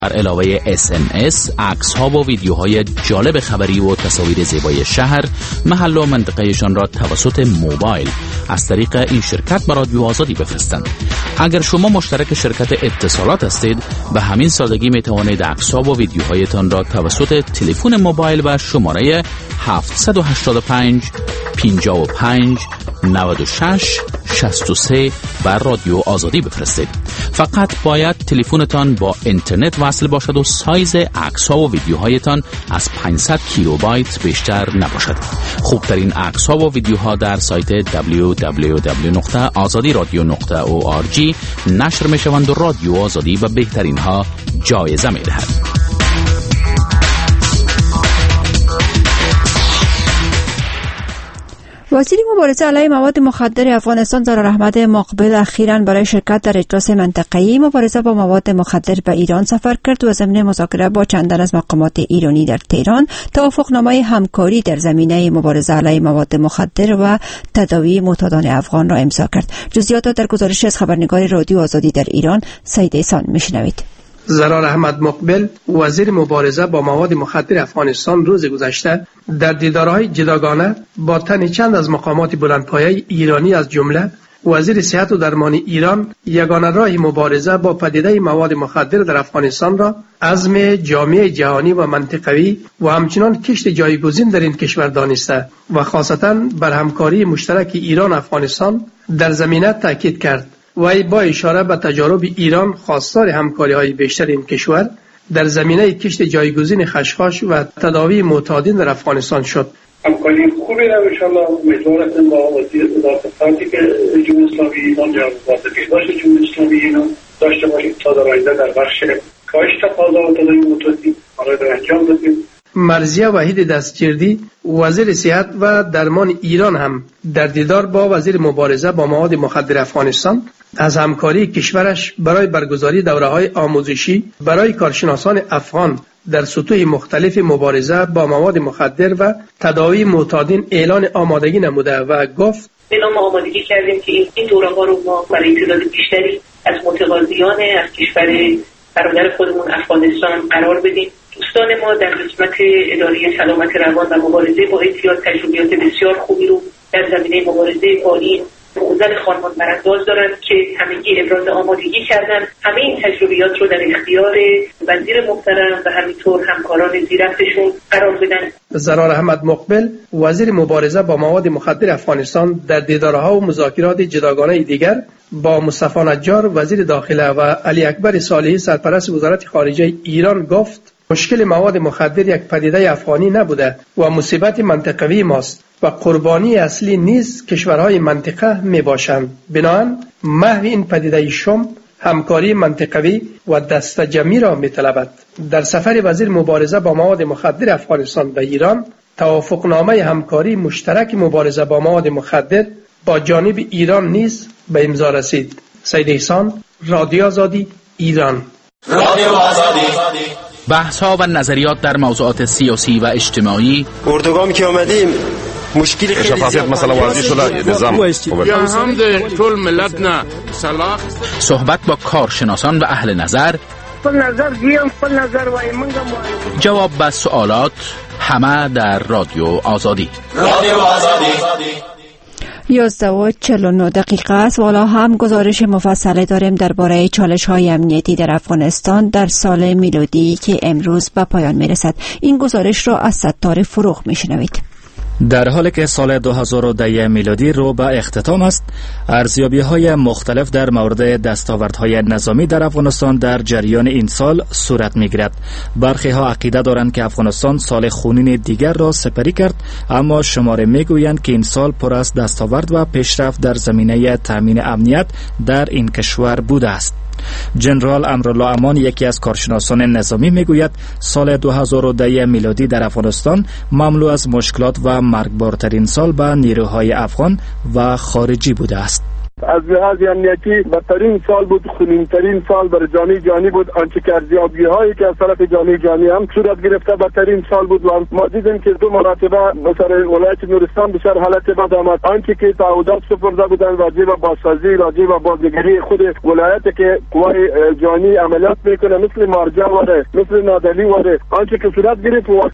در علاوه SMS، عکس‌ها و ویدیوهای جالب خبری و تصاویر زیبای شهر، محل و منطقهشان را توسط موبایل از طریق این شرکت به رادیو آزادی بفرستند. اگر شما مشترک شرکت اتصالات هستید، به همین سادگی می توانید عکس‌ها و ویدیوهایتان را توسط تلفن موبایل و شماره 785 55 96 63 بر رادیو آزادی بفرستید. فقط باید تلفنتان با اینترنت وصل باشد و سایز عکس‌ها و ویدیوهایتان از 500 کیلوبایت بیشتر نباشد. خوبترین عکس‌ها و ویدیوها در سایت www.azadiradio.org نشر می‌شوند و رادیو آزادی به بهترین ها جایزه می‌دهد. وزیر مبارزه علیه مواد مخدر افغانستان ضرار احمد مقبل اخیراً برای شرکت در اجلاس منطقه‌ای مبارزه با مواد مخدر به ایران سفر کرد و ضمن مذاکره با چندان از مقامات ایرانی در تهران توافقنامه همکاری در زمینه مبارزه علیه مواد مخدر و تداوی معتادان افغان را امضا کرد. جزئیات در گزارش از خبرنگار رادیو آزادی در ایران سعید احسان میشنوید. ضرار احمد مقبل وزیر مبارزه با مواد مخدر افغانستان روز گذشته در دیدارهای جداگانه با تن چند از مقامات بلندپایه ایرانی از جمله وزیر صحت و درمان ایران یگانه راه مبارزه با پدیده مواد مخدر در افغانستان را عزم جامعه جهانی و منطقوی و همچنان کشت جایگزین در این کشور دانسته و خاصتاً بر همکاری مشترک ایران افغانستان در زمینه تاکید کرد. و با اشاره به تجارب ایران خواستار همکاری‌های بیشتر این کشور در زمینه کشت جایگزین خشخاش و تداوی معتادین در افغانستان شد. همکاری خوبی را ان شاءالله امیدوارم با وزیر خارجه که جمهوری اسلامی ایران یا وزارت بهداشت جمهوری اسلامی ایران داشته باشیم تا در آینده در بخش کاهش تقاضا و تداوی معتادین آن را انجام بدیم. مرضیه وحید دستگیردی وزیر صحت و درمان ایران هم در دیدار با وزیر مبارزه با مواد مخدر افغانستان از همکاری کشورش برای برگزاری دوره‌های آموزشی برای کارشناسان افغان در سطوح مختلف مبارزه با مواد مخدر و تداوی معتادین اعلان آمادگی نموده و گفت اعلام آمادگی کردیم که این دوره‌ها رو ما برای تعداد بیشتری از متقاضیان از کشور برادر خودمون افغانستان قرار بدیم. دوستان ما در قسمت اداره سلامت روان و مبارزه با اعتیاد تجربیات بسیار خوبی رو در زمینه مبارزه با این معضل خانمان برانداز دارند که همگی ابراز آمادگی کردند همه این تجربیات رو در اختیار وزیر محترم و همینطور همکاران زیرفشون قرار بدن. ضرار احمد مقبل وزیر مبارزه با مواد مخدر افغانستان در دیدارها و مذاکرات جداگانه دیگر با مصطفی نجار وزیر داخله و علی اکبر صالحی سرپرست وزارت خارجه ایران گفت مشکل مواد مخدر یک پدیده افغانی نبوده و مصیبت منطقوی ماست و قربانی اصلی نیز کشورهای منطقه می باشند. بنابراین محو این پدیده شم همکاری منطقوی و دست جمعی را می طلبد. در سفر وزیر مبارزه با مواد مخدر افغانستان به ایران توافقنامه همکاری مشترک مبارزه با مواد مخدر با جانب ایران نیز به امضا رسید. سید احسان، رادیو آزادی، ایران. رادیو آزادی. بحث‌ها و نظریات در موضوعات سیاسی و اجتماعی. اردوگام که اومدیم مشکل خیلی شفافیت مثلا واضح شده نظام یا هم ده طول ملت نه صلاح صحبت با کارشناسان و اهل نظر جواب به سوالات همه در رادیو آزادی. رادیو آزادی 11:49 است. والا هم گزارش مفصل داریم درباره چالش‌های امنیتی در افغانستان در سال میلادی که امروز به پایان میرسد. این گزارش را از ستار فروغ میشنوید. در حالی که سال 2010 میلادی رو به اختتام است، ارزیابی‌های مختلف در مورد دستاوردهای نظامی در افغانستان در جریان این سال صورت می‌گیرد. برخی‌ها عقیده دارند که افغانستان سال خونین دیگر را سپری کرد، اما شماره می‌گویند که این سال پر از دستاورد و پیشرفت در زمینه تامین امنیت در این کشور بوده است. جنرال امرالله امان یکی از کارشناسان نظامی میگوید سال 2010 میلادی در افغانستان مملو از مشکلات و مرگبارترین سال به نیروهای افغان و خارجی بوده است. از لحاظ امنیتی بدترین سال بود، خونین‌ترین سال برای جامعه جهانی بود. آنچه که ارزیابی‌هایی که از طرف جامعه جهانی هم صورت گرفته بدترین سال بود و ما دیدیم که 2 مرتبه مثلا ولایت نورستان بسیار حالت بد آمد. آنچه که تعهدات سپرده بودند راجع به بازسازی، راجع به بازنگری خود ولایت که قوای جهانی عملیات میکنه مثل مارجا وره، مثل نادلی وره، آنچه که صورت گرفت